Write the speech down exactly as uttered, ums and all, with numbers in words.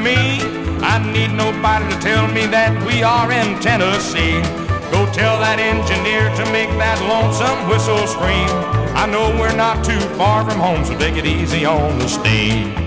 me. I need nobody to tell me that we are in Tennessee. Go tell that engineer to make that lonesome whistle scream. I know we're not too far from home, so take it easy on the steam.